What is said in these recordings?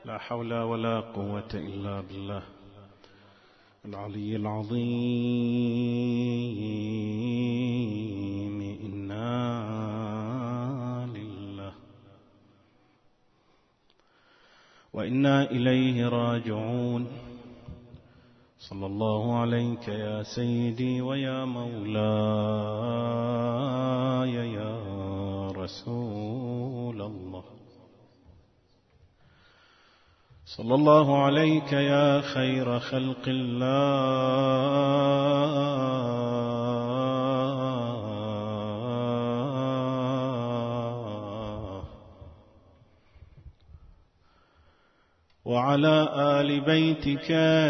لا حول ولا قوة إلا بالله العلي العظيم. إنا لله وإنا إليه راجعون. صلى الله عليك يا سيدي ويا مولاي يا رسول الله. صلى الله عليك يا خير خلق الله وعلى آل بيتك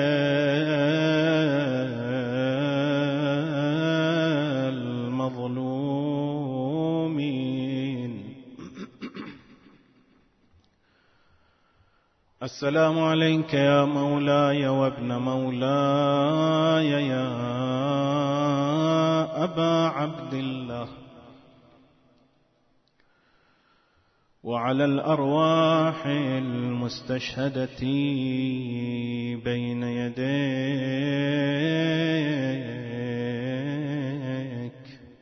المظلومين. السلام عليك يا مولاي وابن مولاي يا أبا عبد الله، وعلى الأرواح المستشهدة بين يديك.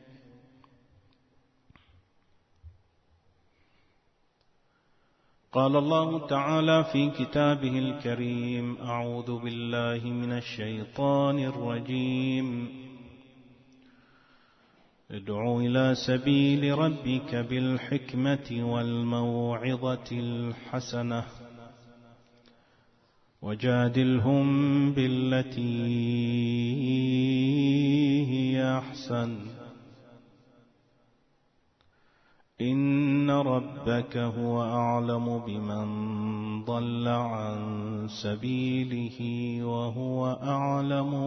قال الله تعالى في كتابه الكريم: أعوذ بالله من الشيطان الرجيم. ادع إلى سبيل ربك بالحكمة والموعظة الحسنة وجادلهم بالتي هي أحسن إن ربك هو أعلم بمن ضل عن سبيله وهو أعلم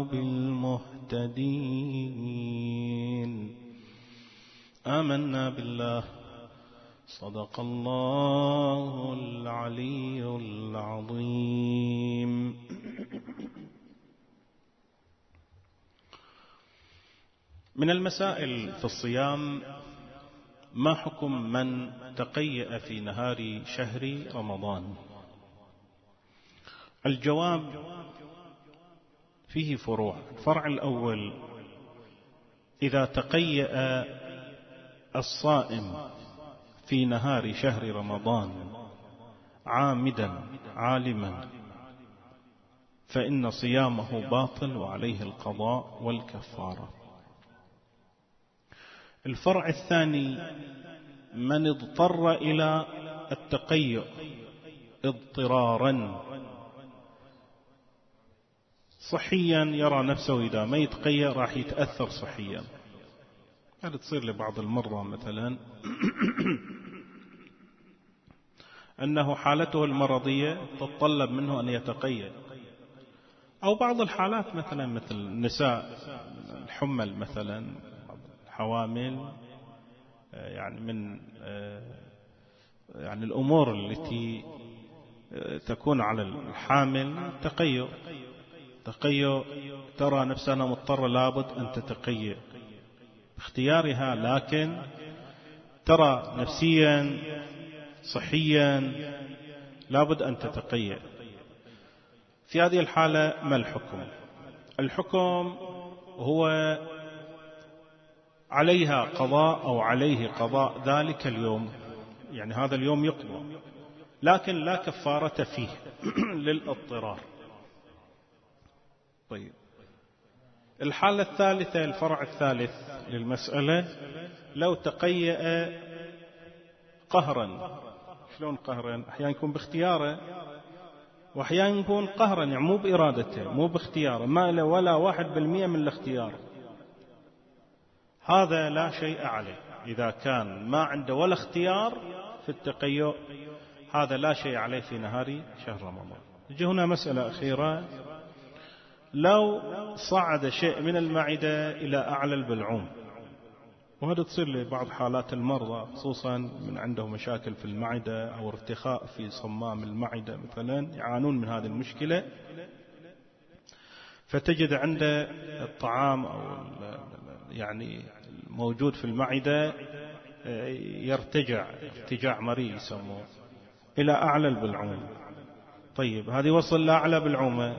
بالمهتدين. آمنا بالله. صدق الله العلي العظيم. من المسائل في الصيام: ما حكم من تقيأ في نهار شهر رمضان؟ الجواب فيه فروع. الفرع الأول: إذا تقيأ الصائم في نهار شهر رمضان عامدا عالما فإن صيامه باطل وعليه القضاء والكفارة. الفرع الثاني: من اضطر إلى التقيؤ اضطرارا صحيا، يرى نفسه إذا ما يتقيأ راح يتأثر صحيا. هذا تصير لبعض المرضى مثلا أنه حالته المرضية تتطلب منه أن يتقيأ، أو بعض الحالات مثلا مثل النساء الحمل مثلا، حوامل، يعني من يعني الأمور التي تكون على الحامل تقيؤ، ترى نفسها مضطرة لابد أن تتقيأ باختيارها، لكن ترى نفسيا صحيا لابد أن تتقيأ. في هذه الحالة ما الحكم؟ الحكم هو عليها قضاء أو عليه قضاء ذلك اليوم، يعني هذا اليوم يقضى، لكن لا كفارة فيه للاضطرار. طيب، الحالة الثالثة، الفرع الثالث للمسألة: لو تقيأ قهرا. شلون قهرا؟ أحيانا يكون باختياره وأحيانا يكون قهرا، يعني مو بإرادته مو باختياره، ما له ولا 1% من الاختيار. هذا لا شيء عليه. إذا كان ما عنده ولا اختيار في التقيؤ هذا لا شيء عليه في نهار شهر رمضان. يجي هنا مسألة أخيرة: لو صعد شيء من المعدة إلى أعلى البلعوم، وهذا تصير لبعض حالات المرضى خصوصا من عندهم مشاكل في المعدة أو ارتخاء في صمام المعدة مثلا، يعانون من هذه المشكلة، فتجد عنده الطعام أو يعني موجود في المعدة يرتجع ارتجاع مريء يسموه إلى أعلى البلعوم. طيب هذه وصل لأعلى بالعومة،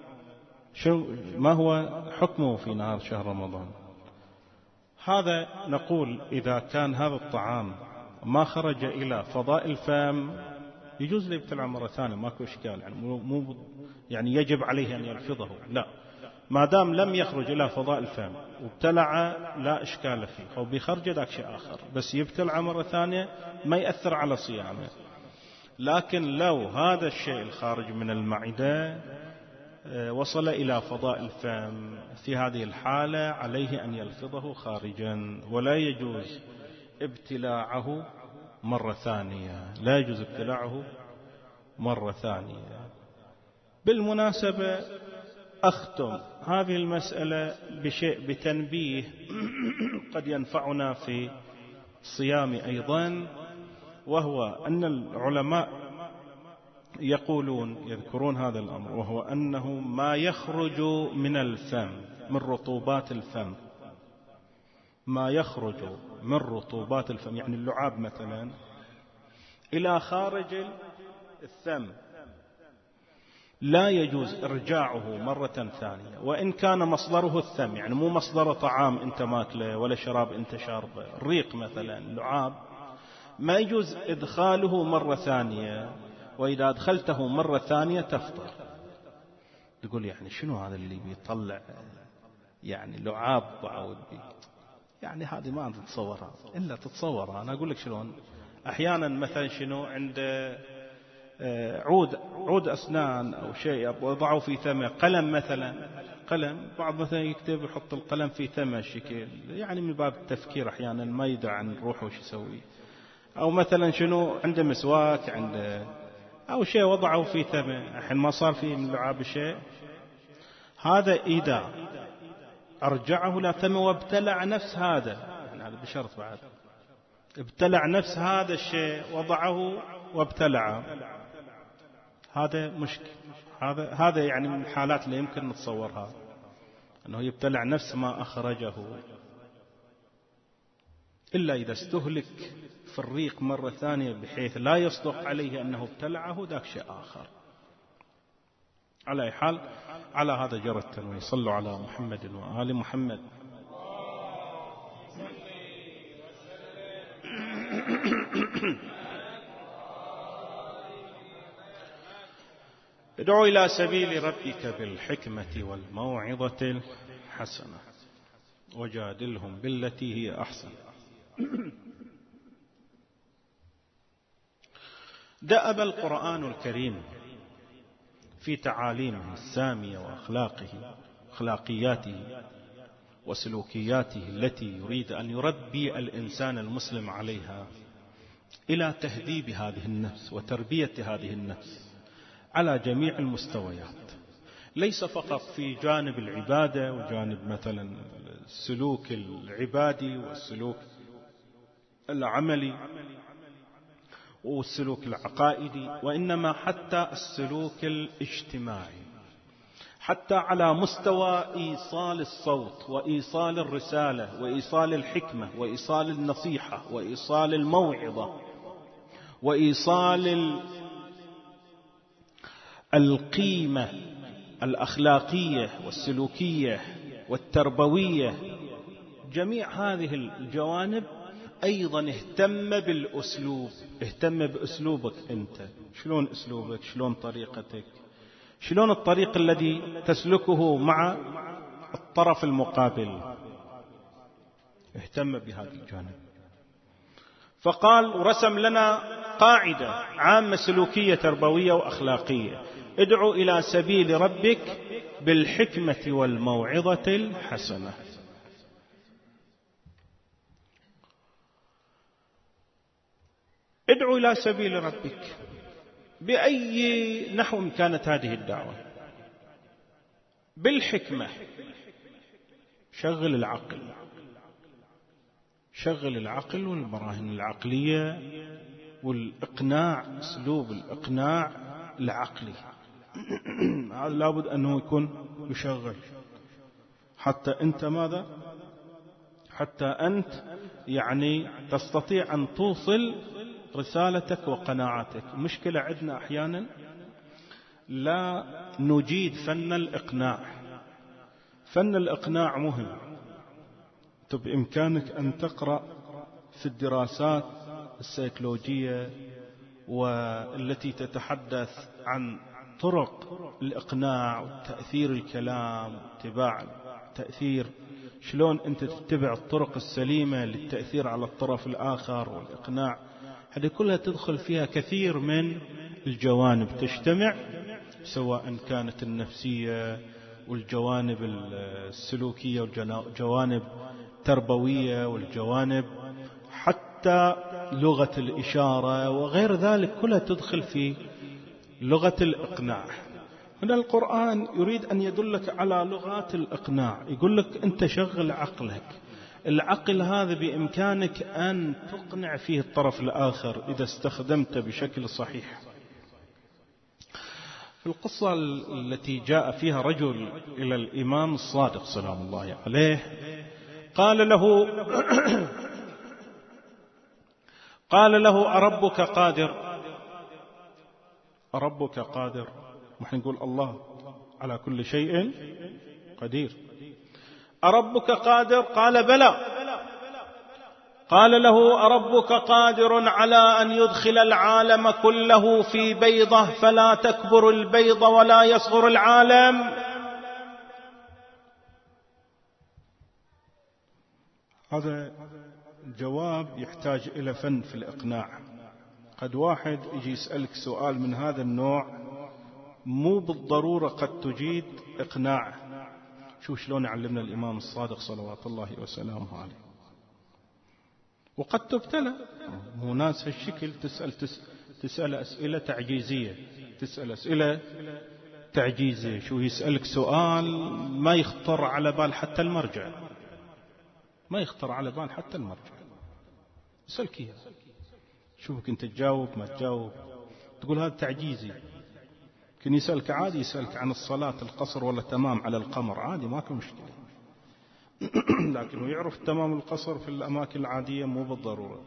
ما هو حكمه في نهار شهر رمضان؟ هذا نقول إذا كان هذا الطعام ما خرج إلى فضاء الفم يجوز له يبتلع مرة ثانية، ماكو إشكال، يعني مو يعني يجب عليه أن يلفظه، لا، ما دام لم يخرج إلى فضاء الفم وابتلع لا إشكال فيه، أو بيخرج ذاك شيء آخر، بس يبتلع مرة ثانية ما يأثر على صيامه. لكن لو هذا الشيء الخارج من المعدة وصل إلى فضاء الفم، في هذه الحالة عليه أن يلفظه خارجا، ولا يجوز ابتلاعه مرة ثانية، لا يجوز ابتلاعه مرة ثانية. بالمناسبة أختم هذه المسألة بشيء بتنبيه قد ينفعنا في الصيام أيضا، وهو أن العلماء يذكرون هذا الأمر، وهو أنه ما يخرج من الفم من رطوبات الفم، ما يخرج من رطوبات الفم، يعني اللعاب مثلا، إلى خارج الفم لا يجوز إرجاعه مرة ثانية، وإن كان مصدره الفم، يعني مو مصدر طعام أنت ماكله ولا شراب أنت شاربه، الريق مثلا، اللعاب، ما يجوز إدخاله مرة ثانية، وإذا أدخلته مرة ثانية تفطر. تقول يعني شنو هذا اللي بيطلع يعني لعاب بعود يعني هذه ما تتصورها إلا تتصورها. أنا أقول لك شلون، أحيانا مثلا شنو عند عود أسنان أو شيء وضعوا في ثمه، قلم مثلا، قلم، بعض مثلا يكتب يحط القلم في ثمه الشكل، يعني من باب التفكير أحيانا ما يدري عن روحه وش يسوي، أو مثلا شنو عنده مسواك عنده أو شيء وضعه في ثمه، الحين ما صار فيه من لعاب الشيء هذا، إذا أرجعه لا ثمه وابتلع نفس هذا، يعني هذا بشرط بعد، ابتلع نفس هذا الشيء وضعه وابتلعه، هذا مشكل، هذا يعني من الحالات اللي يمكن نتصورها، أنه يبتلع نفس ما أخرجه، إلا إذا استهلك في الريق مرة ثانية بحيث لا يصدق عليه أنه ابتلعه، ذاك شيء آخر. على أي حال، على هذا جرى التنويه. صلوا على محمد وآل محمد. ادعو إلى سبيل ربك بالحكمة والموعظة الحسنة وجادلهم بالتي هي أحسن. دأب القرآن الكريم في تعاليمه السامية وأخلاقياته وسلوكياته التي يريد أن يربي الإنسان المسلم عليها، إلى تهذيب هذه النفس وتربية هذه النفس على جميع المستويات، ليس فقط في جانب العبادة وجانب مثلا السلوك العبادي والسلوك العملي والسلوك العقائدي، وإنما حتى السلوك الاجتماعي، حتى على مستوى إيصال الصوت وإيصال الرسالة وإيصال الحكمة وإيصال النصيحة وإيصال الموعظة وإيصال القيمة الأخلاقية والسلوكية والتربوية. جميع هذه الجوانب أيضا اهتم بالأسلوب، اهتم بأسلوبك أنت، شلون أسلوبك، شلون طريقتك، شلون الطريق الذي تسلكه مع الطرف المقابل، اهتم بهذا الجانب. فقال ورسم لنا قاعدة عامة سلوكية تربوية وأخلاقية: ادعو إلى سبيل ربك بالحكمة والموعظة الحسنة. ادعو إلى سبيل ربك بأي نحو كانت هذه الدعوة. بالحكمة، شغل العقل، شغل العقل والبراهين العقلية والإقناع، أسلوب الإقناع العقلي هذا لابد أنه يكون يشغل، حتى أنت ماذا، حتى أنت يعني تستطيع أن توصل رسالتك وقناعاتك. مشكلة عندنا أحيانا لا نجيد فن الإقناع. فن الإقناع مهم. بإمكانك أن تقرأ في الدراسات السيكولوجية والتي تتحدث عن طرق الإقناع وتأثير الكلام واتباع تأثير، شلون أنت تتبع الطرق السليمة للتأثير على الطرف الآخر والإقناع. هذه كلها تدخل فيها كثير من الجوانب تجتمع، سواء كانت النفسية والجوانب السلوكية والجوانب التربوية والجوانب حتى لغة الإشارة وغير ذلك، كلها تدخل في لغة الإقناع. هنا القرآن يريد أن يدلك على لغات الإقناع، يقول لك أنت شغل عقلك. العقل هذا بإمكانك أن تقنع فيه الطرف الآخر إذا استخدمته بشكل صحيح. في القصة التي جاء فيها رجل إلى الإمام الصادق سلام الله عليه، قال له أربك قادر؟ أربك قادر؟ نحن نقول الله على كل شيء قدير. أربك قادر؟ قال بلى. قال له أربك قادر على أن يدخل العالم كله في بيضة فلا تكبر البيضة ولا يصغر العالم؟ هذا جواب يحتاج إلى فن في الإقناع. قد واحد يجي يسألك سؤال من هذا النوع مو بالضرورة قد تجيد إقناع. شو شلون علمنا الإمام الصادق صلوات الله وسلامه عليه. وقد تبتلى، مو ناس هالشكل تسأل أسئلة تعجيزية، تسأل أسئلة تعجيزية. شو يسألك سؤال ما يخطر على بال حتى المرجع، ما يخطر على بال حتى المرجع. يسألك إياه، شوفك أنت تجاوب ما تجاوب، تقول هذا تعجيزي. كان يسألك عادي، يسألك عن الصلاة القصر ولا تمام على القمر، عادي ماكو مشكلة. لكنه يعرف تمام القصر في الأماكن العادية مو بالضرورة.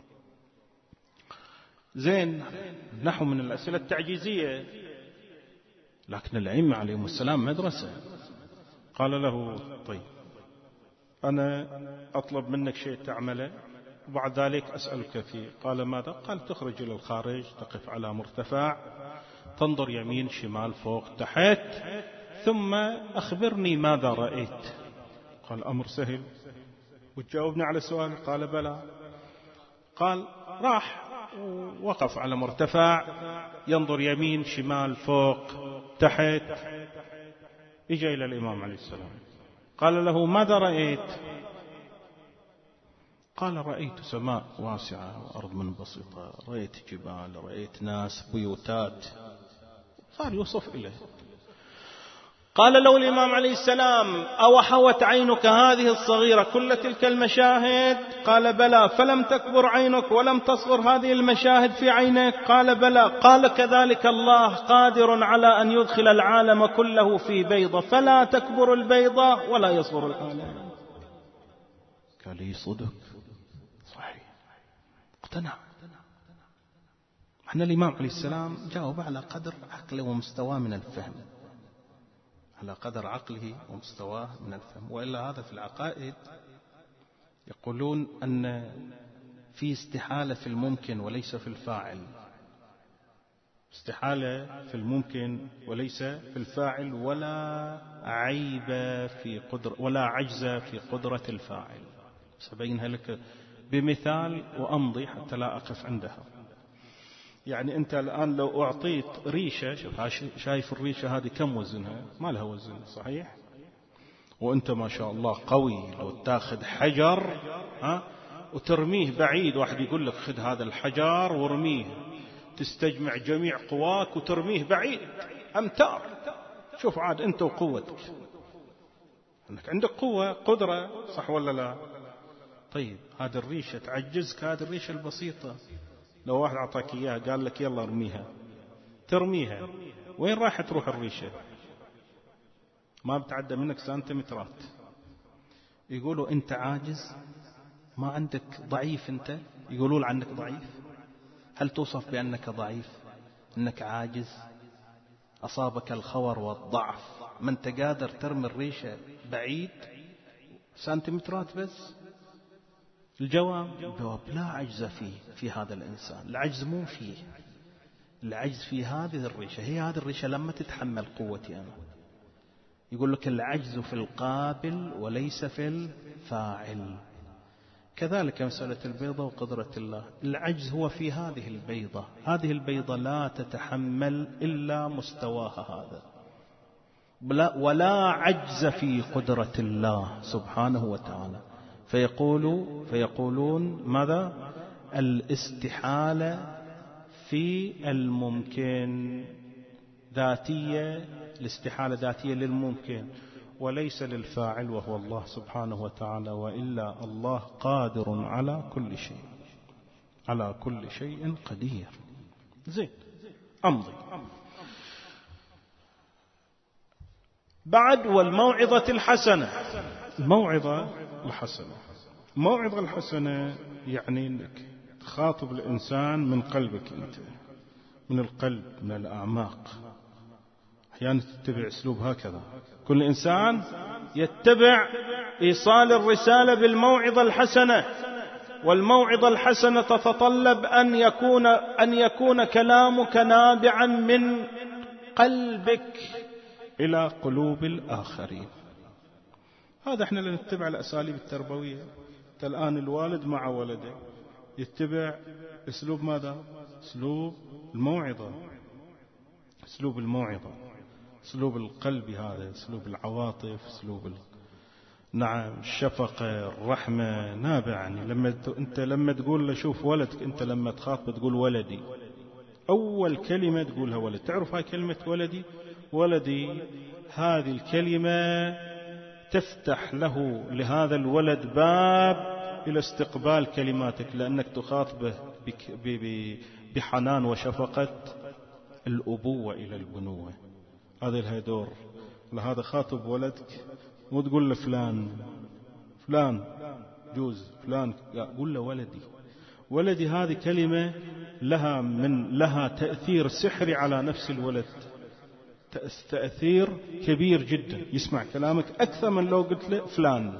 زين، نحو من الأسئلة التعجيزية. لكن الأئمة عليهم السلام مدرسة. قال له طيب أنا أطلب منك شيء تعمله وبعد ذلك أسألك فيه. قال ماذا؟ قال تخرج إلى الخارج، تقف على مرتفع، تنظر يمين شمال فوق تحت، ثم أخبرني ماذا رأيت. قال أمر سهل، وتجاوبني على سؤال؟ قال بلى. قال راح وقف على مرتفع ينظر يمين شمال فوق تحت، إجا إلى الإمام عليه السلام قال له ماذا رأيت؟ قال رأيت سماء واسعة وأرض منبسطة، رأيت جبال، رأيت ناس، بيوتات. صار يوصف إليه. قال له الإمام عليه السلام أوحوت عينك هذه الصغيرة كل تلك المشاهد؟ قال بلى. فلم تكبر عينك ولم تصغر هذه المشاهد في عينك؟ قال بلى. قال كذلك الله قادر على أن يدخل العالم كله في بيضة فلا تكبر البيضة ولا يصغر العالم. قال لي صدق صحيح، اقتنع. احنا الإمام عليه السلام جاوب على قدر عقله ومستواه من الفهم، على قدر عقله ومستواه من الفهم. وإلا هذا في العقائد يقولون أن في استحالة في الممكن وليس في الفاعل، استحالة في الممكن وليس في الفاعل، ولا عيب في قدرة ولا عجز في قدرة الفاعل. سأبينها لك بمثال وأمضي حتى لا أقف عندها. يعني أنت الآن لو أعطيت ريشة، شايف الريشة هذه كم وزنها؟ ما لها وزن صحيح؟ وأنت ما شاء الله قوي، لو تاخذ حجر وترميه بعيد، واحد يقول لك خذ هذا الحجر وارميه، تستجمع جميع قواك وترميه بعيد أمتار. شوف عاد أنت وقوتك، أنك عندك قوة قدرة، صح ولا لا؟ طيب هذه الريشة تعجزك، هذه الريشة البسيطة لو واحد أعطاك إياها قال لك يلا ارميها، ترميها، وين راح تروح الريشة؟ ما بتعدى منك سنتيمترات. يقولوا أنت عاجز، ما عندك ضعيف، أنت يقولون عنك ضعيف. هل توصف بأنك ضعيف، أنك عاجز؟ أصابك الخور والضعف، ما أنت قادر ترمي الريشة بعيد سنتيمترات بس. الجواب لا عجز فيه في هذا الإنسان. العجز مو فيه، العجز في هذه الريشة. هي هذه الريشة لما تتحمل قوتي أنا. يقول لك العجز في القابل وليس في الفاعل. كذلك مسألة البيضة وقدرة الله، العجز هو في هذه البيضة. هذه البيضة لا تتحمل إلا مستواها هذا، ولا عجز في قدرة الله سبحانه وتعالى. فيقولون ماذا؟ الاستحالة في الممكن ذاتية، الاستحالة ذاتية للممكن وليس للفاعل وهو الله سبحانه وتعالى، وإلا الله قادر على كل شيء، على كل شيء قدير. زين، أمضي بعد. والموعظة الحسنة. الموعظة الحسنة، الموعظة الحسنة يعني أنك تخاطب الإنسان من قلبك أنت، من القلب، من الأعماق. أحيانا تتبع أسلوب هكذا، كل إنسان يتبع إيصال الرسالة بالموعظة الحسنة. والموعظة الحسنة تتطلب أن يكون كلامك نابعا من قلبك إلى قلوب الآخرين. هذا احنا نتبع الأساليب التربوية. الآن الوالد مع ولده يتبع أسلوب ماذا؟ أسلوب الموعظة، أسلوب الموعظة، أسلوب القلب، هذا أسلوب العواطف، أسلوب نعم الشفقة، الرحمة، نابع. يعني أنت لما تقول له شوف ولدك، أنت لما تخاطب تقول ولدي، أول كلمة تقولها ولد. تعرف هاي كلمة ولدي؟ ولدي هذه الكلمة تفتح له لهذا الولد باب إلى استقبال كلماتك، لأنك تخاطبه بحنان وشفقة الأبوة إلى البنوة. هذا لها دور. لهذا خاطب ولدك مو تقول له فلان جوز فلان، قول له ولدي. ولدي هذه كلمة لها تأثير سحري على نفس الولد، تأثير كبير جدا. يسمع كلامك أكثر من لو قلت له فلان.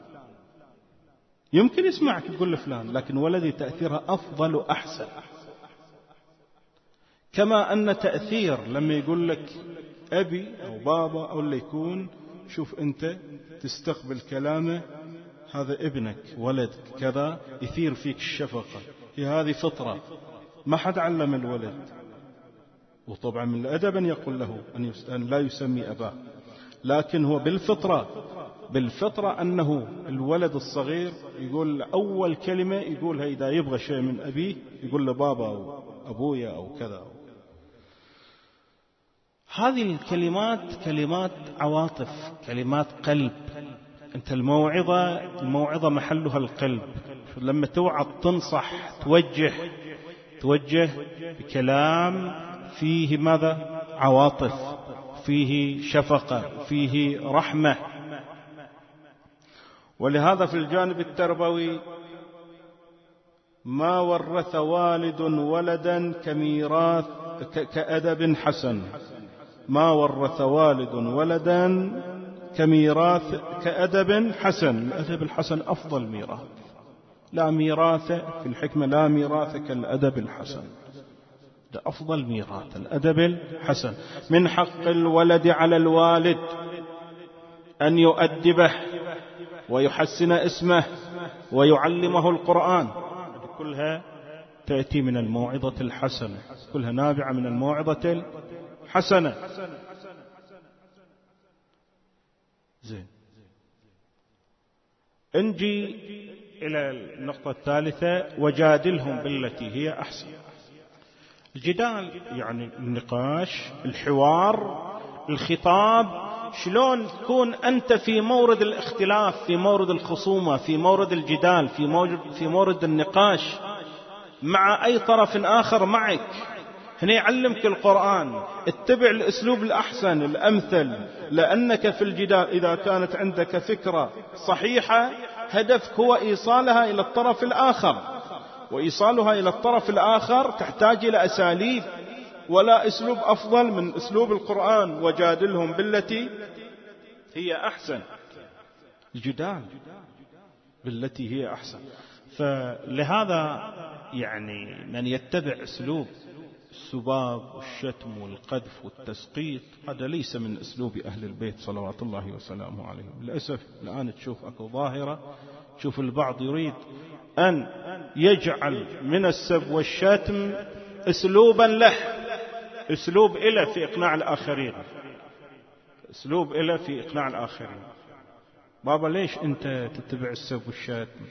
يمكن يسمعك تقول له فلان، لكن ولدي تأثيرها أفضل وأحسن. كما أن تأثير لما يقول لك أبي أو بابا أو اللي يكون، شوف أنت تستقبل كلامه، هذا ابنك ولدك كذا، يثير فيك الشفقة. هي هذه فطرة، ما حد علم الولد. وطبعا من الأدب أن يقول له أن لا يسمي أباه، لكن هو بالفطرة أنه الولد الصغير يقول أول كلمة يقولها إذا يبغى شيء من أبيه يقول له بابا أو أبويا أو كذا. هذه الكلمات كلمات عواطف، كلمات قلب. أنت الموعظة محلها القلب. لما توعظ تنصح توجه بكلام فيه ماذا؟ عواطف، فيه شفقة، فيه رحمة. ولهذا في الجانب التربوي ما ورث والد ولدا كميراث كأدب حسن. ما ورث والد ولدا كميراث كأدب حسن. الأدب الحسن أفضل ميراث، لا ميراث في الحكمة، لا ميراث كالأدب الحسن. ده أفضل ميراث الأدب الحسن. من حق الولد على الوالد أن يؤدبه ويحسن اسمه ويعلمه القرآن. كلها تأتي من الموعظة الحسنة، كلها نابعة من الموعظة الحسنة. زين، نجي إلى النقطة الثالثة، وجادلهم بالتي هي أحسن. الجدال يعني النقاش، الحوار، الخطاب. شلون تكون أنت في مورد الاختلاف، في مورد الخصومة، في مورد الجدال، في مورد النقاش مع أي طرف آخر معك. هنا يعلمك القرآن اتبع الأسلوب الأحسن الأمثل، لأنك في الجدال إذا كانت عندك فكرة صحيحة هدفك هو إيصالها إلى الطرف الآخر، وإيصالها إلى الطرف الآخر تحتاج إلى أساليب ولا أسلوب أفضل من أسلوب القرآن، وجادلهم بالتي هي أحسن. الجدال بالتي هي أحسن. فلهذا يعني من يتبع أسلوب السباب والشتم والقذف والتسقيط هذا ليس من أسلوب أهل البيت صلوات الله وسلامه عليهم. للأسف الآن تشوف أكو ظاهرة، تشوف البعض يريد أن يجعل من السب والشتم أسلوبا له، أسلوب إله في إقناع الآخرين، أسلوب إله في إقناع الآخرين. بابا ليش أنت تتبع السب والشتم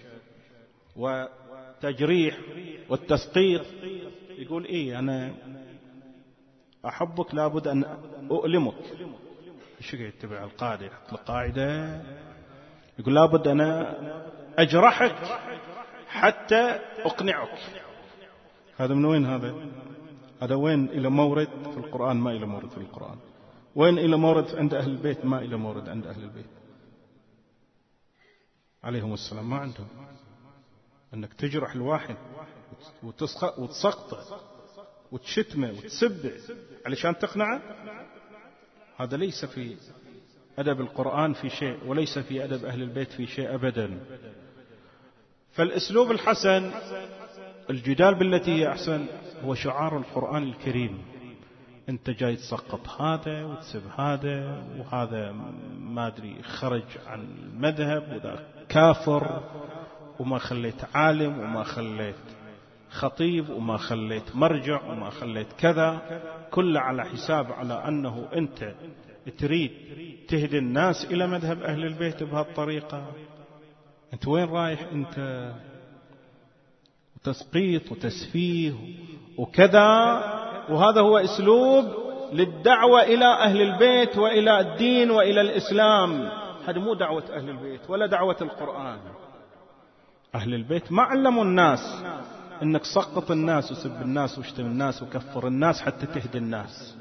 وتجريح والتسقيط؟ يقول إيه أنا أحبك لابد أن أؤلمك. إيش يتبع القاعدة؟ يحط القاعدة يقول لابد أنا أجرحك حتى أقنعك. هذا من وين هذا؟ هذا وين إلى مورد في القرآن؟ ما إلى مورد في القرآن. وين إلى مورد عند أهل البيت؟ ما إلى مورد عند أهل البيت عليهم السلام. ما عندهم أنك تجرح الواحد وتسقطه وتشتمه وتسبه علشان تقنعه. هذا ليس في أدب القرآن في شيء، وليس في أدب أهل البيت في شيء أبدا. فالأسلوب الحسن الجدال بالتي هي أحسن هو شعار القرآن الكريم. أنت جاي تسقط هذا وتسب هذا، وهذا ما أدري خرج عن المذهب، وذا كافر، وما خليت عالم، وما خليت خطيب، وما خليت مرجع، وما خليت كذا، كله على حساب على أنه أنت تريد تهدي الناس إلى مذهب أهل البيت بهالطريقة. أنت وين رايح أنت؟ تسقيط وتسفيه وكذا. وهذا هو أسلوب للدعوة إلى أهل البيت وإلى الدين وإلى الإسلام. هذا مو دعوة أهل البيت ولا دعوة القرآن. أهل البيت ما علموا الناس أنك سقط الناس وسب الناس واشتم الناس وكفر الناس حتى تهدي الناس.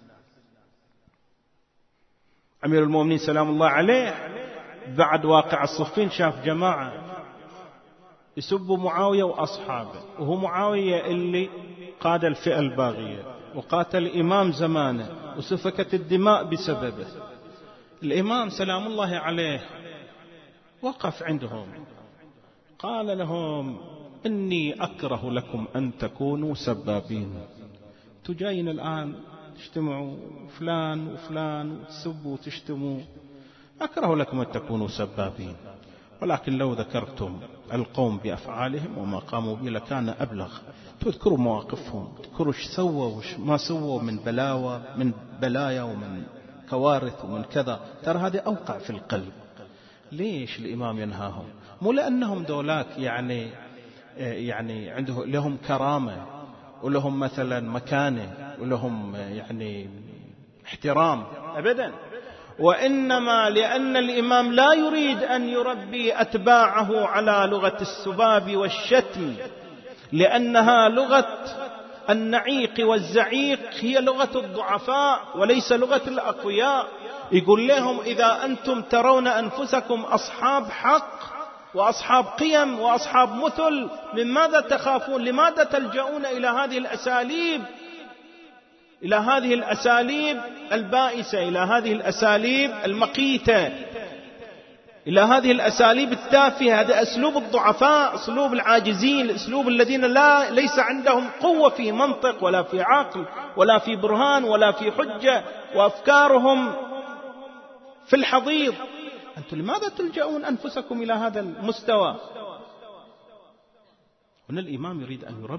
أمير المؤمنين سلام الله عليه بعد واقع الصفين شاف جماعة يسبوا معاوية وأصحابه، وهو معاوية اللي قاد الفئة الباغية وقاتل الإمام زمانه وسفكت الدماء بسببه. الإمام سلام الله عليه وقف عندهم قال لهم إني أكره لكم أن تكونوا سبابين. تجاين الآن تجتمعوا فلان وفلان وتسبوا وتشتموا، أكره لكم أن تكونوا سبابين، ولكن لو ذكرتم القوم بأفعالهم وما قاموا به لكان أبلغ. تذكروا مواقفهم، تذكروا ايش سووا وش ما سووا من بلاوى، من بلايا ومن كوارث ومن كذا، ترى هذا أوقع في القلب. ليش الإمام ينهاهم؟ مو لأنهم دولاك يعني عنده لهم كرامة ولهم مثلا مكانة ولهم يعني احترام، أبدا، وإنما لأن الإمام لا يريد أن يربي أتباعه على لغة السباب والشتم، لأنها لغة النعيق والزعيق، هي لغة الضعفاء وليس لغة الأقوياء. يقول لهم إذا أنتم ترون أنفسكم أصحاب حق وأصحاب قيم وأصحاب مثل، من ماذا تخافون؟ لماذا تلجؤون إلى هذه الأساليب، إلى هذه الأساليب البائسة، إلى هذه الأساليب المقيتة، إلى هذه الأساليب التافهة؟ هذا أسلوب الضعفاء، أسلوب العاجزين، أسلوب الذين ليس عندهم قوة في منطق ولا في عقل ولا في برهان ولا في حجة، وأفكارهم في الحضيض. أنتم لماذا تلجؤون أنفسكم إلى هذا المستوى؟ هنا الإمام يريد أن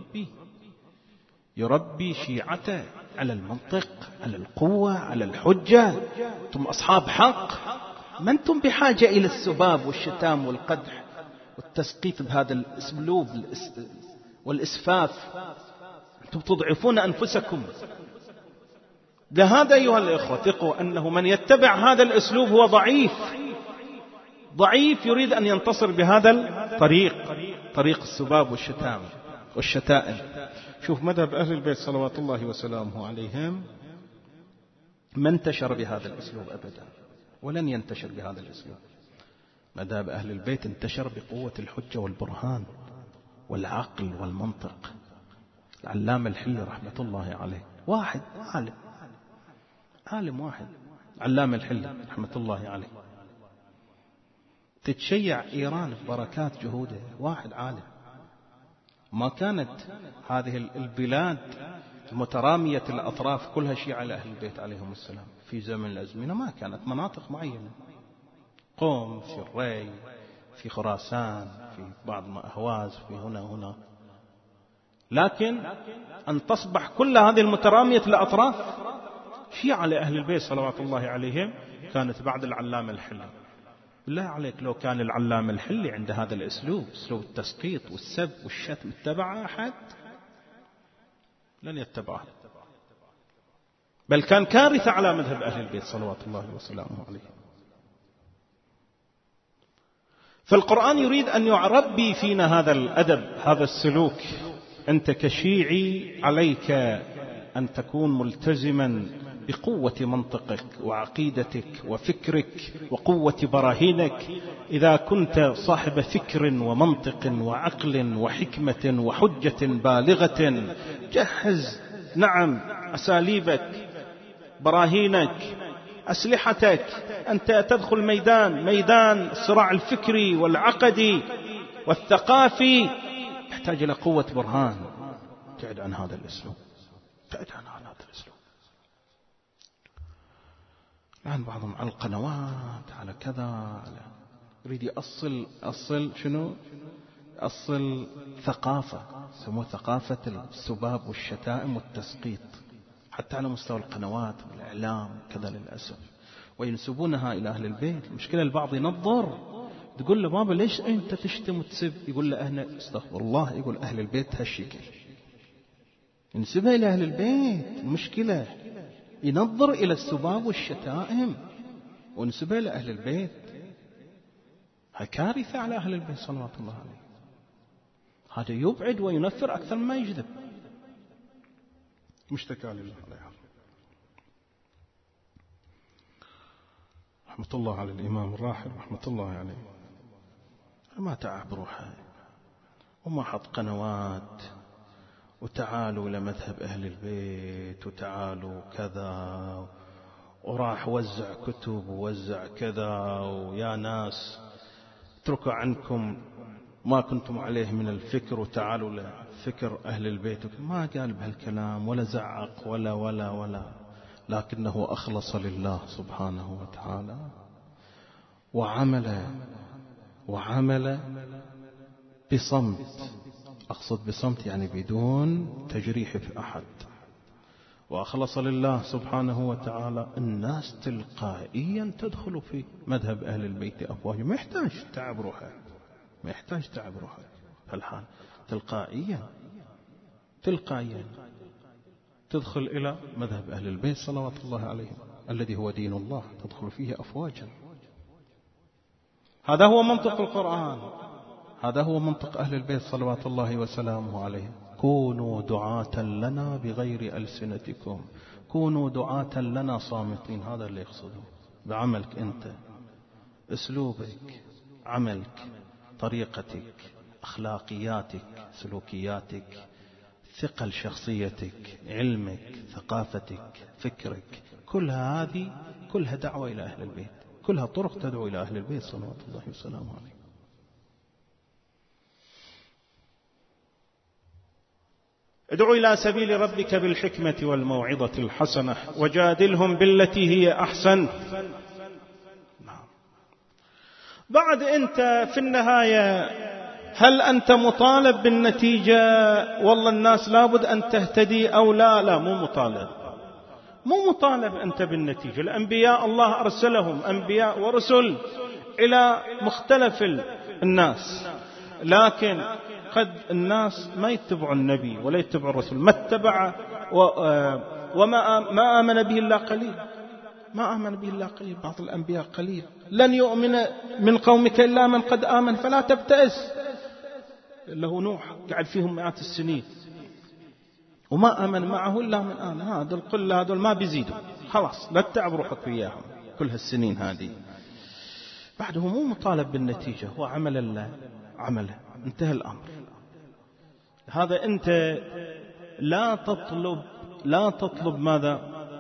يربي شيعته على المنطق، على القوة، على الحجة. أنتم أصحاب حق، ما أنتم بحاجة إلى السباب والشتام والقدح والتسقيط بهذا الأسلوب والإسفاف. أنتم تضعفون أنفسكم. لهذا أيها الإخوة ثقوا أنه من يتبع هذا الأسلوب هو ضعيف يريد أن ينتصر بهذا الطريق، طريق السباب والشتام والشتائم. شوف مذهب أهل البيت صلوات الله وسلامه عليهم ما انتشر بهذا الأسلوب أبدا، ولن ينتشر بهذا الأسلوب. مذهب أهل البيت انتشر بقوة الحجة والبرهان والعقل والمنطق. العلامة الحلي رحمة الله عليه واحد عالم واحد، علامة الحلة رحمة الله عليه، تتشيع إيران ببركات جهوده، واحد عالم. ما كانت هذه البلاد المترامية الأطراف كلها شيعة لأهل البيت عليهم السلام في زمن الأزمنة، ما كانت مناطق معينة، قوم في الري، في خراسان، في بعض أهواز، في هنا، لكن أن تصبح كل هذه المترامية الأطراف شيعة لأهل البيت صلوات الله عليهم كانت بعد العلامة الحلي. بالله عليك لو كان العلامة الحلي عند هذا الأسلوب، أسلوب التسقيط والسب والشتم، اتبع أحد؟ لن يتبعه، بل كان كارثة على مذهب أهل البيت صلوات الله وسلامه عليه. فالقرآن يريد أن يربي فينا هذا الأدب، هذا السلوك. أنت كشيعي عليك أن تكون ملتزما بقوة منطقك وعقيدتك وفكرك وقوة براهينك. إذا كنت صاحب فكر ومنطق وعقل وحكمة وحجة بالغة، جهز نعم أساليبك، براهينك، أسلحتك. أنت تدخل ميدان الصراع الفكري والعقدي والثقافي، يحتاج إلى قوة برهان. ابتعد عن هذا الأسلوب، ابتعد عن هذا الأسلوب. الآن بعضهم على القنوات، على كذا، يريد أصل شنو؟ أصل ثقافة، سموه ثقافة السباب والشتائم والتسقيط، حتى على مستوى القنوات والإعلام كذا للأسف، وينسبونها إلى أهل البيت. المشكلة البعض ينظر، تقول له بابا ليش أنت تشتم وتسب؟ يقول له أهل، استغفر الله، يقول أهل البيت هالشكل، ينسبها إلى أهل البيت. المشكلة ينظر إلى السباب والشتائم ونسبها إلى أهل البيت، كارثة على أهل البيت صلوات الله عليه. هذا يبعد وينفر أكثر مما يجذب. مشتكى لله عليه رحمة الله على الإمام الراحل رحمة الله عليه. ما تعب روحه وما حط قنوات وتعالوا إلى مذهب أهل البيت وتعالوا كذا، وراح وزع كتب ووزع كذا، ويا ناس اتركوا عنكم ما كنتم عليه من الفكر وتعالوا لفكر أهل البيت. ما قال بهالكلام ولا زعق ولا لكنه أخلص لله سبحانه وتعالى وعمل بصمت. أقصد بصمت يعني بدون تجريح في أحد، وأخلص لله سبحانه وتعالى. الناس تلقائيا تدخل في مذهب أهل البيت أفواجا، ما يحتاج تعب روحه، ما يحتاج تعب روحه فالحال، تلقائيا تدخل إلى مذهب أهل البيت صلوات الله عليهم الذي هو دين الله، تدخل فيه أفواجا. هذا هو منطق القرآن، هذا هو منطق أهل البيت صلوات الله وسلامه عليهم. كونوا دعاة لنا بغير ألسنتكم، كونوا دعاة لنا صامتين. هذا اللي يقصده بعملك أنت، أسلوبك، عملك، طريقتك، أخلاقياتك، سلوكياتك، ثقل شخصيتك، علمك، ثقافتك، فكرك، كلها هذه كلها دعوة إلى أهل البيت، كلها طرق تدعو إلى أهل البيت صلوات الله وسلامه عليه. ادعو إلى سبيل ربك بالحكمة والموعظة الحسنة وجادلهم بالتي هي أحسن. بعد أنت في النهاية هل أنت مطالب بالنتيجة والله الناس لابد أن تهتدي أو لا؟ مو مطالب أنت بالنتيجة. الأنبياء الله أرسلهم أنبياء ورسل إلى مختلف الناس، لكن قد الناس ما يتبعوا النبي ولا يتبعوا الرسول، ما اتبع وما آمن به إلا قليل، ما آمن به إلا قليل. بعض الأنبياء قليل. لن يؤمن من قومك إلا من قد آمن فلا تبتئس. له نوح قاعد فيهم مئات السنين وما آمن معه إلا من آمن. هذا القلة هذول ما بيزيدوا، خلاص لا تتعب روحك وياهم كل هالسنين هذه. بعده مو مطالب بالنتيجة، هو عمله انتهى الأمر. هذا أنت لا تطلب لا تطلب ماذا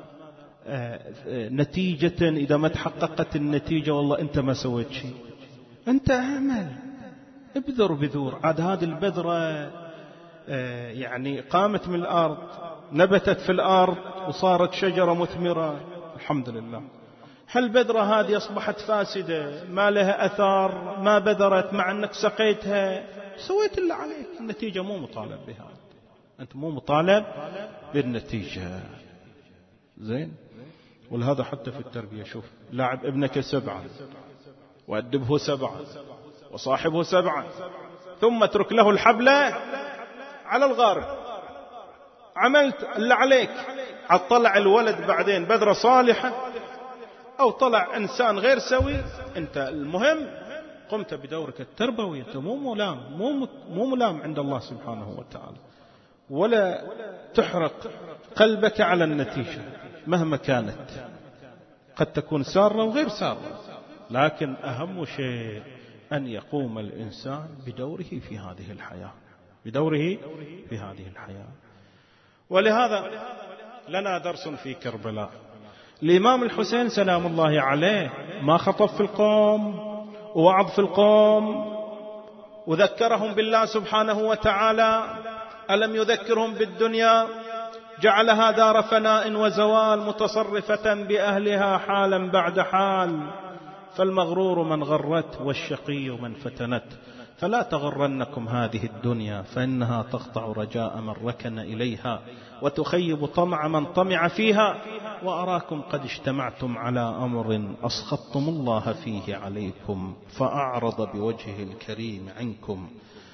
نتيجة، إذا ما تحققت النتيجة والله أنت ما سويت شيء. أنت أعمل، ابذر بذور. عاد هذه البذرة يعني قامت من الأرض، نبتت في الأرض وصارت شجرة مثمرة، الحمد لله. هل البذرة هذه أصبحت فاسدة ما لها أثار، ما بذرت مع أنك سقيتها، سويت اللي عليك، النتيجة مو مطالب بها، أنت مو مطالب بالنتيجة. زين. ولهذا حتى في التربية شوف، لاعب ابنك 7 وأدبه 7 وصاحبه 7 ثم اترك له الحبلة على الغارب، عملت اللي عليك. اطلع الولد بعدين بذرة صالحة أو طلع إنسان غير سوي، أنت المهم قمت بدورك التربوي، أنت مو ملام عند الله سبحانه وتعالى، ولا تحرق قلبك على النتيجة مهما كانت، قد تكون سارة وغير سارة، لكن أهم شيء أن يقوم الإنسان بدوره في هذه الحياة، بدوره في هذه الحياة. ولهذا لنا درس في كربلاء. الإمام الحسين سلام الله عليه ما خطب في القوم ووعظ في القوم وذكرهم بالله سبحانه وتعالى؟ ألم يذكرهم بالدنيا؟ جعلها دار فناء وزوال متصرفة بأهلها حالا بعد حال، فالمغرور من غرت والشقي من فتنت، فلا تغرنكم هذه الدنيا فإنها تقطع رجاء من ركن إليها وتخيب طمع من طمع فيها، وأراكم قد اجتمعتم على أمر أسخطتم الله فيه عليكم فأعرض بوجهه الكريم عنكم،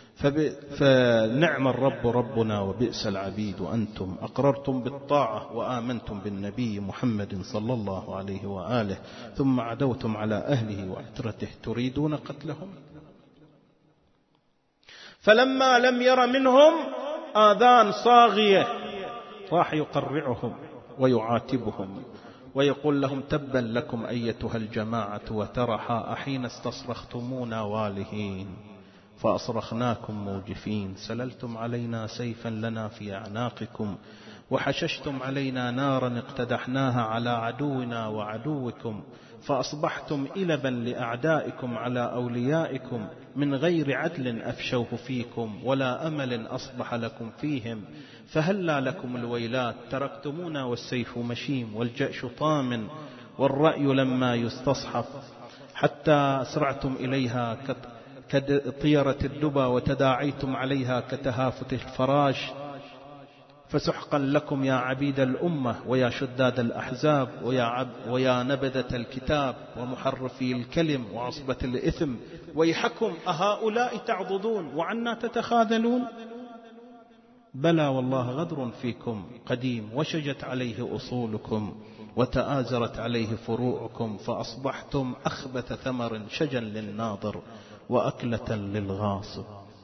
فنعم الرب ربنا وبئس العبيد أنتم، أقررتم بالطاعة وآمنتم بالنبي محمد صلى الله عليه وآله ثم عدوتم على أهله وعترته تريدون قتلهم. فلما لم ير منهم آذان صاغية راح يقرعهم ويعاتبهم ويقول لهم تبا لكم أيتها الجماعة وترحا أحين استصرختمونا والهين فأصرخناكم موجفين، سللتم علينا سيفا لنا في أعناقكم وحششتم علينا نارا اقتدحناها على عدونا وعدوكم، فأصبحتم إلبا لأعدائكم على أوليائكم، من غير عدل أفشوه فيكم ولا أمل أصبح لكم فيهم، فهلا لكم الويلات تركتمونا والسيف مشيم والجأش طام والرأي لما يستصحف، حتى أسرعتم إليها كطيرة الدبا وتداعيتم عليها كتهافت الفراش، فسحقا لكم يا عبيد الأمة ويا شداد الأحزاب ويا نبذة الكتاب ومحرفي الكلم وعصبة الإثم، ويحكم أهؤلاء تعضدون وعنا تتخاذلون؟ بلى والله غدر فيكم قديم وشجت عليه أصولكم وتآزرت عليه فروعكم، فأصبحتم أخبث ثمر شجا للناظر وأكلة للغاصب.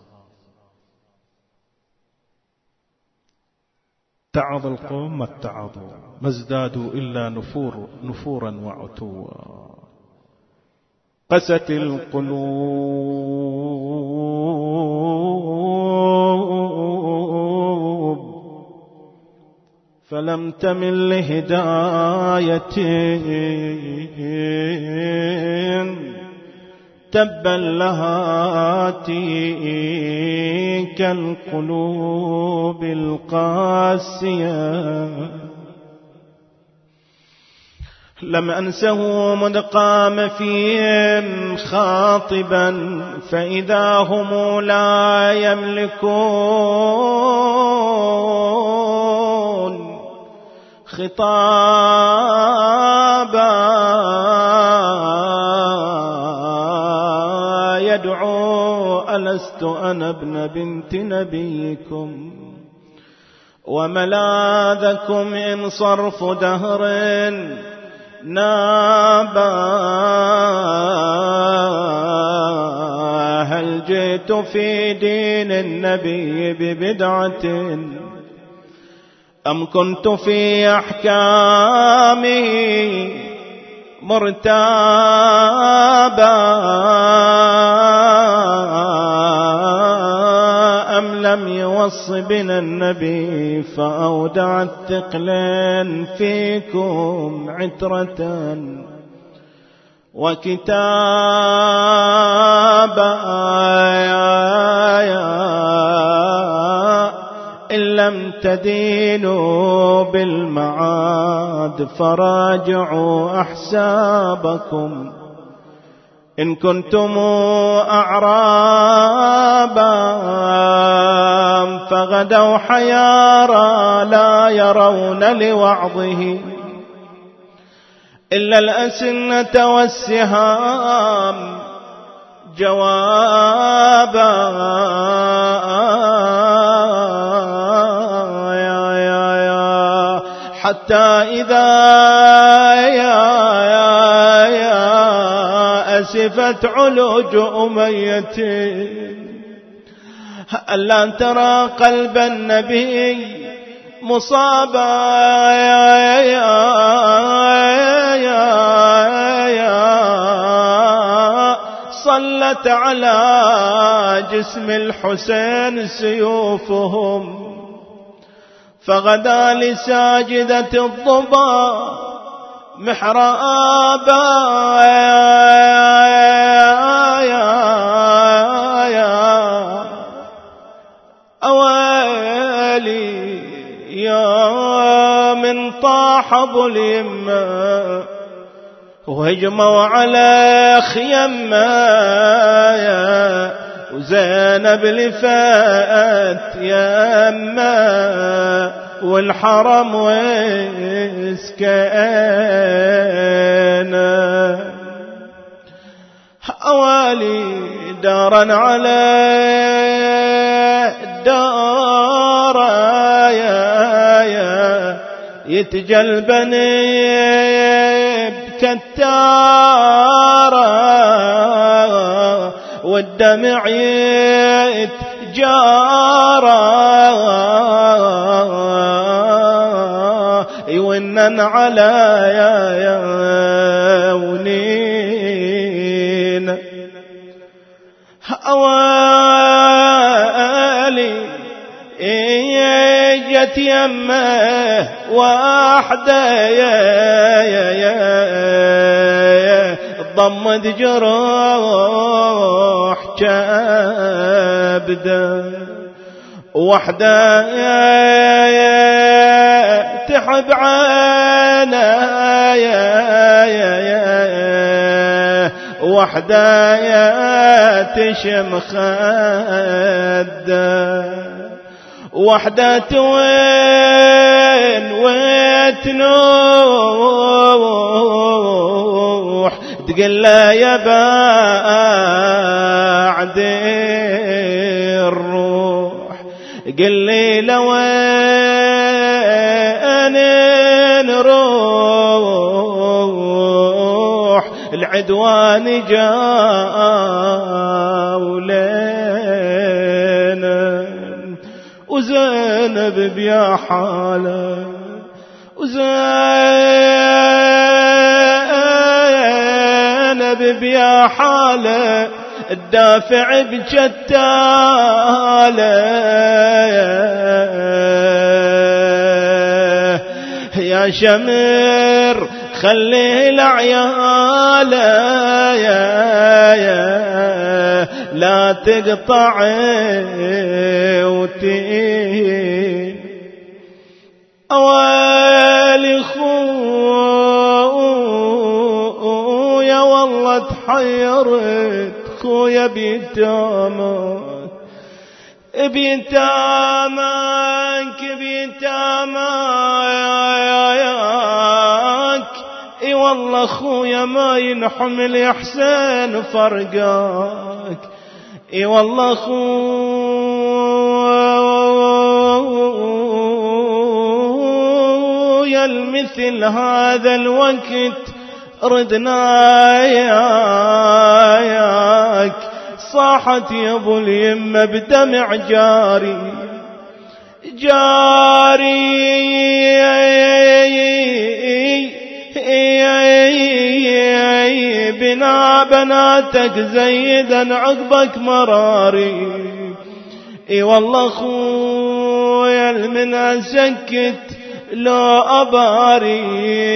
تعظ القوم ما اتعظوا ما ازدادوا إلا نفورا وعتوا، قست القلوب فلم تمل لهداية، تبا لها تلك القلوب القاسية، لم أنسه مذ قام فيهم خاطبا فإذا هم لا يملكون خطابا يدعو ألست أنا ابن بنت نبيكم وملاذكم إن صرف دهر نابا، هل جئت في دين النبي ببدعة أم كنت في أحكامه مرتابا، أم لم خص بنا النبي فأودعت ثقلين فيكم عترة وكتابا إن لم تدينوا بالمعاد فراجعوا أحسابكم إن كنتم أعرابا فغدوا حيارى لا يرون لوعظه إلا الأسنة والسهام جوابا حتى إذا أسفت علوج أمية ألا ترى قلب النبي مصابا صلت على جسم الحسين سيوفهم فغدا لساجدة الضبا محرابا أوالي يا من طاح ابو اليمة وهجموا على خيمة وزينب لفات يمه والحرم وسكينا أوالي دارا على الدار يتجلبني بكتارة والدمع يتجارى يونن على يونين أوالي جت يمه واحدة ضمت جروح كبده وحدة تحب عينه وحدة تشم خده وحدة وتنوح تقول له يا بعد الروح قل لي لوين نروح العدوان جاولنا وزينب بيا حاله وزينب بيا حاله الدافع بجتاله يا شمر خلي العيال لا تقطع وتين أوالي خويا والله تحيرت خويا بيتامك اي والله خويا ما ينحمل يا حسين فرقاك اي والله خويا المثل هذا الوقت ردناياك صاحت يا ابو اليمه بدمع جاري بنا بناتك زيدا عقبك مراري اي والله خويا من اسكت لو أباري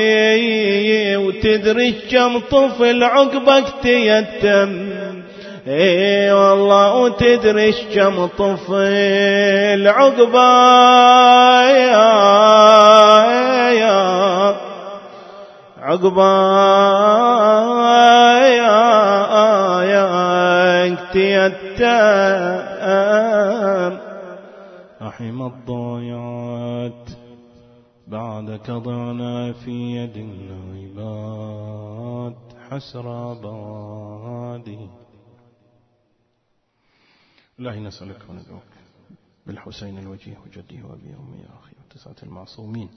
وتدري كم طفل عقبك تيتم اي والله وتدري كم طفل عقبك تيتم رحم الضيعات بعدك ضعنا في يد العباد حسر بادي. الله نسألك وندعوك بالحسين الوجيه وجده وأبي أمي أخي وتسعة المعصومين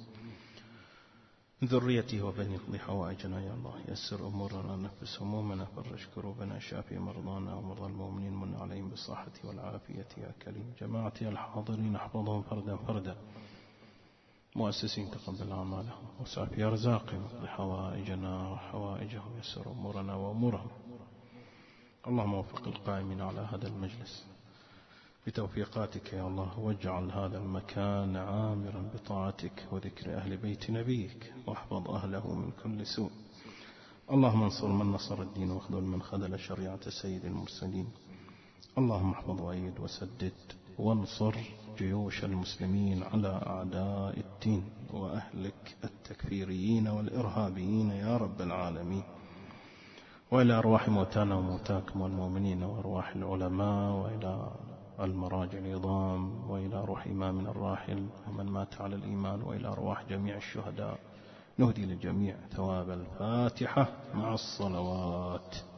ذريته وبني اقضي حوائجنا يا الله. يسر أمورنا نفس همومنا فرج كروبنا شافي مرضانا ومرضى المؤمنين من عليهم بالصحة والعافية يا كريم. جماعتي الحاضرين احفظهم فردا فردا. مؤسسين تقبل أعمالهم وسع في أرزاقهم واقض حوائجنا وحوائجهم. يسر أمورنا وأمورهم. اللهم وفق القائمين على هذا المجلس بتوفيقاتك يا الله واجعل هذا المكان عامرا بطاعتك وذكر أهل بيت نبيك واحفظ أهله من كل سوء. اللهم انصر من نصر الدين واخذل من خذل شريعة سيد المرسلين. اللهم احفظ وأيد وسدد وانصر جيوش المسلمين على أعداء الدين وأهلك التكفيريين والإرهابيين يا رب العالمين. وإلى أرواح موتانا وموتاكم والمؤمنين وأرواح العلماء وإلى المراجع العظام وإلى روح إمامنا الراحل ومن مات على الإيمان وإلى أرواح جميع الشهداء نهدي للجميع ثواب الفاتحة مع الصلوات.